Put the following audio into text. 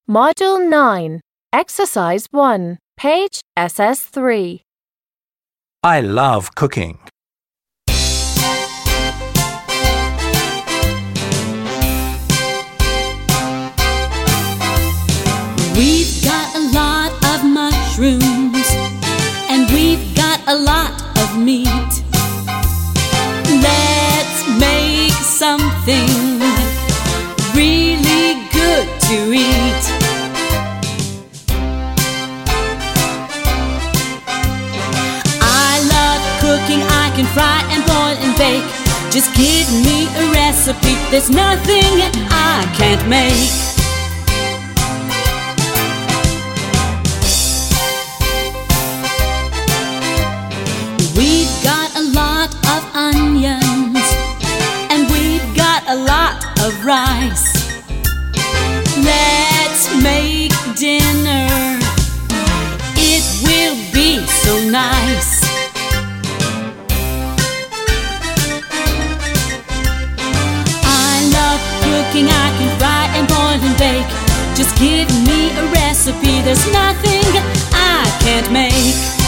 Module 9, Exercise 1, page SS3. I love cooking. We've got a lot of mushrooms, and we've got a lot of meat. Let's make something really good to eat. I love cooking. I can fry and boil and bake. Just give me a recipe. There's nothing I can't make. We've got a lot of onions, and we've got a lot of rice. Let's make dinner. It will be so nice. I love cooking. I can fry and boil and bake. Just give me a recipe. There's nothing I can't make.